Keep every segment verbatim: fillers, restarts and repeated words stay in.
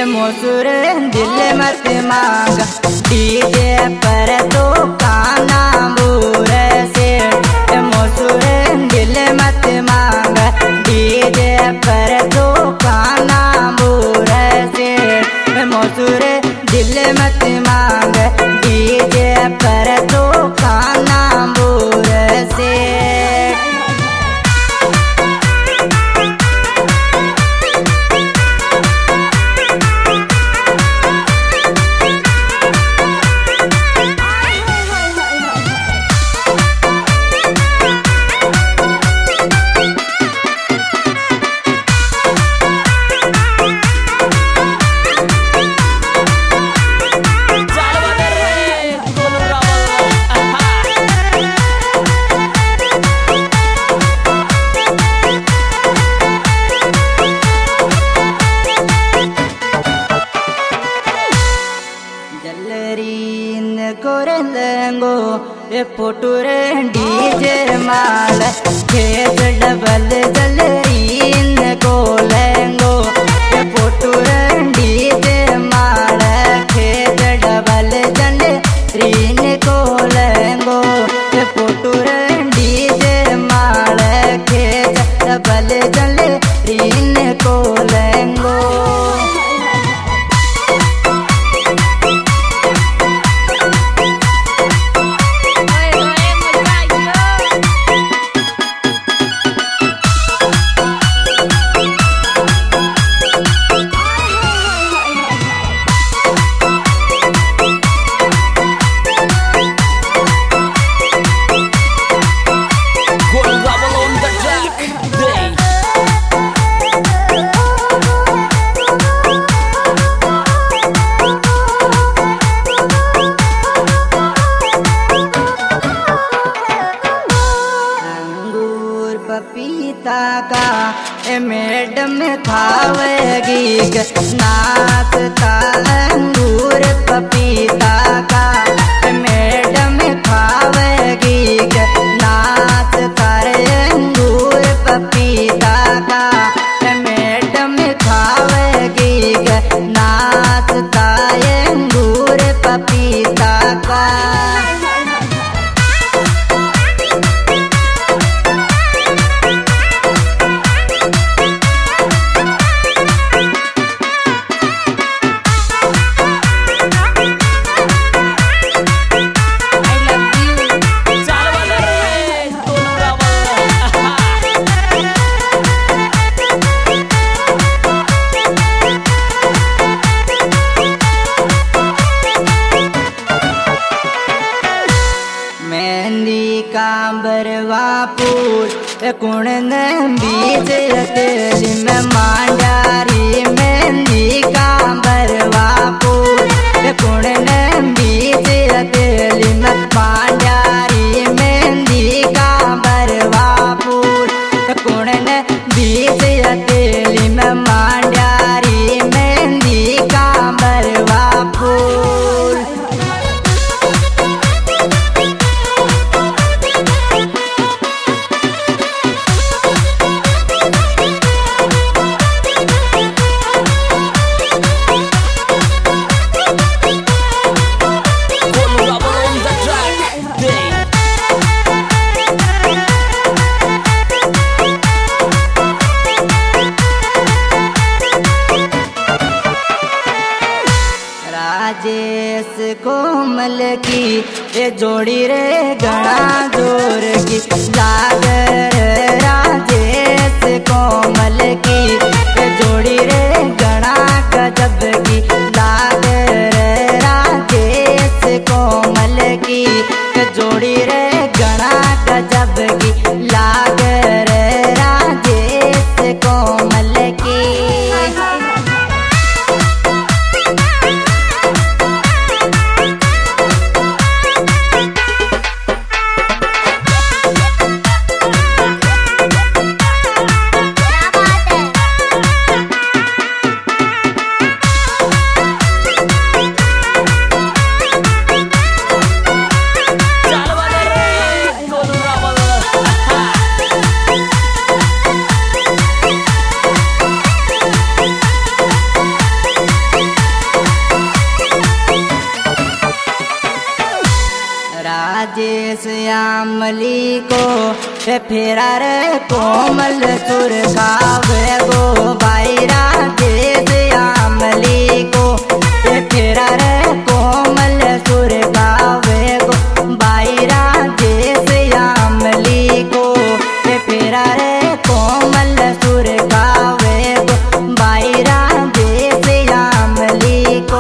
मोसुर दिल मत मांग डीजे पर तो काना बूर से मोसुर दिल मत मांग डीजे पर तो काना बूर से मोसुर दिल मत मांग डीजे पर तो काना बूर से। कोरलंगो ये पोटुर डीजे माल खेत डबल जलरीन को लेंगो ये पोटुर डीजे माल खेत डबल जलरीन को लेंगो ये पोटुर डीजे माल खेत डबल जलरीन को लेंगो। पपीता का ए मैडम खावेगी नाचता अंगूर पपीता का ए मैडम खावेगी नाचता अंगूर पपीता का ए मैडम खावेगी नाचता अंगूर पपीता का। कांबरवापुर कुण बीच तेली में मांडारी मेहंदी कांबरवापुर कुण बीच तेली में मांडारी मेहंदी कांबरवापुर कुण बीच तेली में मांडारी मेहंदी कांबरवापुर। राजेश कोमल की ये जोड़ी रे गणा जोर की सागर राजेश कोमल की ये जोड़ी रे गणा गजब की सागर राजेश कोमल की ये जोड़ी रे गणा गजब की सागर राजेश कोमल की। श्यामली को फेरा रे कोमल सुर गावे गो बायरा देश श्यामली को फेरा रे कोमल सुर गावे गो बायरा देश श्यामली को फेरा रे कोमल सुर गावे गो बायरा देश श्यामली को।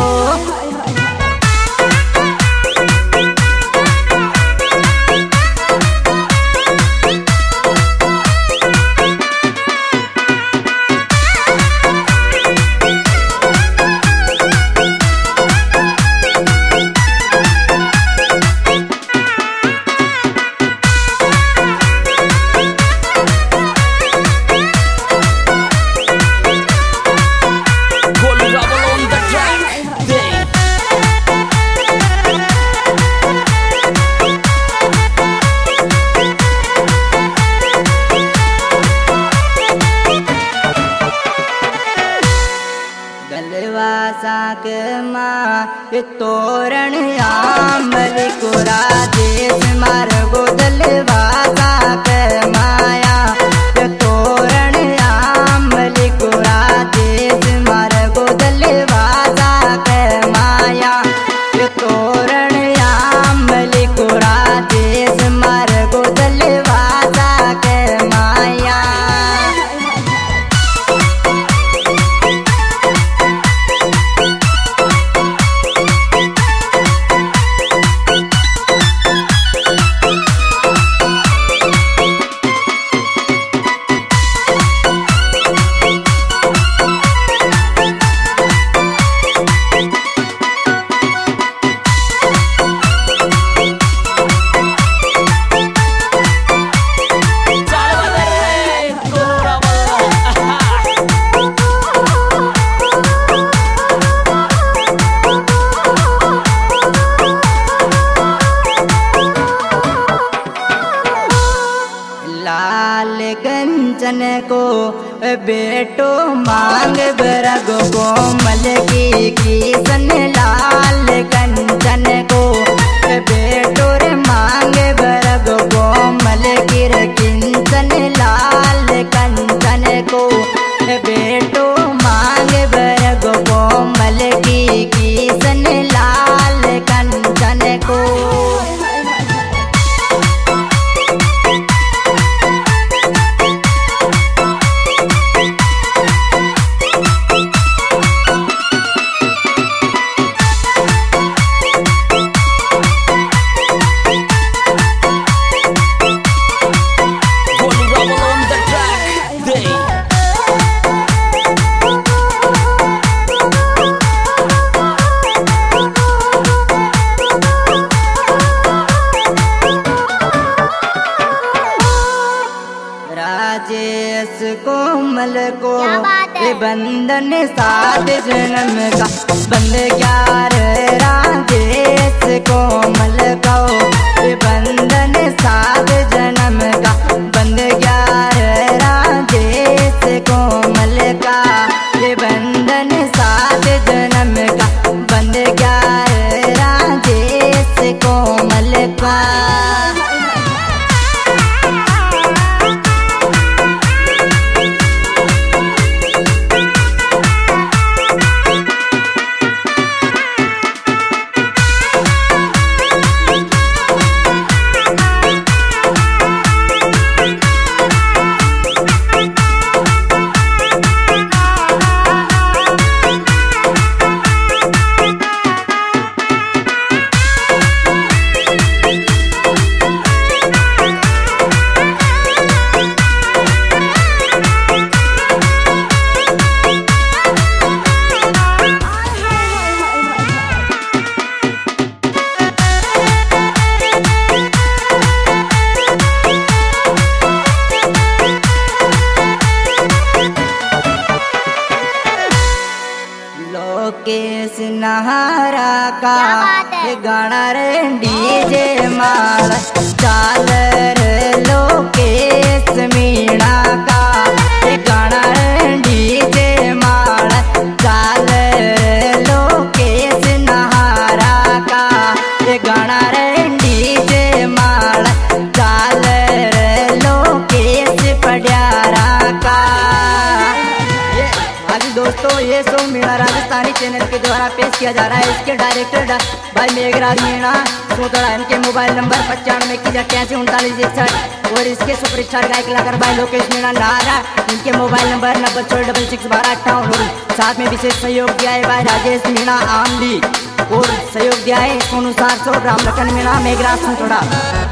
साक माँ तोरण आमल कोरा देश मार गोदल साक माया तोरण आमल कोरा देश मार गोदल साक माया तोरण आमल कोरा देश मार गोदल साक माया। लाल कंचन को बेटो मांग बरगो कोमल की किसन लाल कंचन को बेटो रे मांग बरगो कोमल की किंचन लाल कंचन को बेटो मांग बरगो कोमल की किसन लाल कंचन को। राजेश कोमल को ये बंधन सात जन्म का बंद ग्यार राजेश कोमल को ये बंधन सात जन्म का बंद ग्यार राजेश कोमल का ये बंधन सात जन्म का बंद ग्यार राजेश कोमल का। केस नहारा का गाना रे डीजे माल चाल रे लोकेश मीणा का गाना रे डीजे माल चाल रे लोकेश नहारा का गाना रे डीजे माल के द्वारा पेश किया जा रहा है। इसके डायरेक्टर भाई मेघराज मीणा सोतड़ा, इनके मोबाइल नंबर पचानवे इक्कीस अट्ठासी उनतालीस इकसठ। और इसके सुपरस्टार गायक कलाकार भाई लोकेश मीणा नारा, इनके मोबाइल नंबर नब्बे चौदह डबल सिक्स बारह अट्ठावन। और साथ में विशेष सहयोग दिया है भाई राजेश मीणा आमली, और सहयोग दिया है सोनू सारसो राम लखन मीणा मेघराज सोतड़ा।